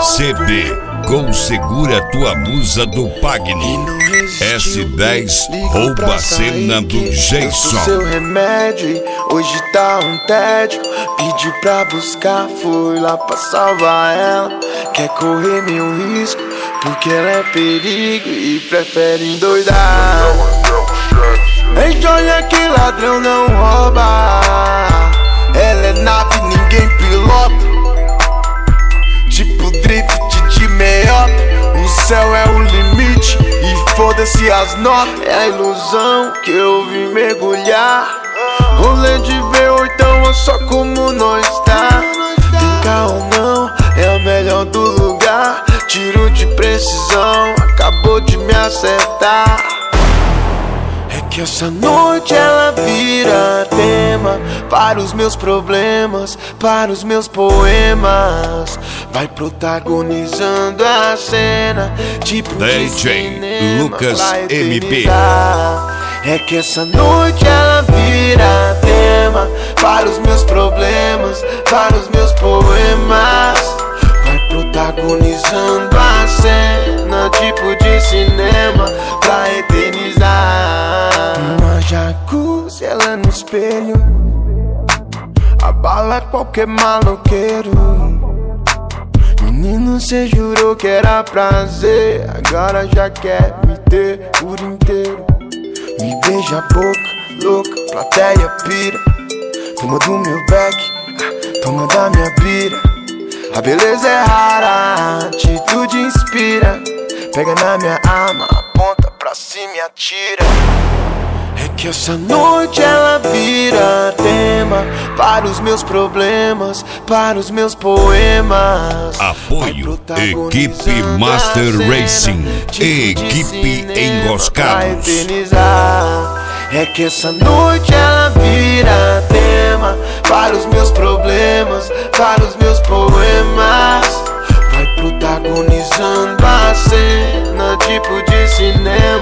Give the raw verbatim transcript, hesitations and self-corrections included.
C B com Segura Tua Musa do Pagni. S dez rouba a cena do Jason. Seu remédio e hoje tá um tédio. Pedi pra buscar, fui lá pra salvar ela. Quer correr meu risco, porque ela é perigo e prefere endoidar. Ei, olha que ladrão não rouba. Ela é nave, ninguém pilota. Tipo drift de meiota. O céu é o limite e foda-se as notas. É a ilusão que eu vim mergulhar. Rolê de V oito é só como nós tá. Tem carro não, é o melhor do lugar. Tiro de precisão, acabou de me acertar. É que essa noite ela vira tema para os meus problemas, para os meus poemas. Vai protagonizando a cena, tipo D J de cinema, Lucas M P. É que essa noite ela vira tema para os meus problemas, para os meus poemas. Vai protagonizando a cena, tipo de cinema, pra eternizar. Uma jacuzzi, ela no espelho, abala qualquer maloqueiro. Menino, cê jurou que era prazer, agora já quer me ter por inteiro. Me beija a boca, louca, plateia pira. Toma do meu back, toma da minha bira. A beleza é rara, a atitude inspira. Pega na minha arma, aponta pra cima e atira. É que essa noite ela vira tema para os meus problemas, para os meus poemas. Apoio Equipe Master Racing, Equipe Enroscados. É que essa noite ela vira tema para os meus problemas, para os meus poemas. Vai protagonizando a cena, tipo de cinema.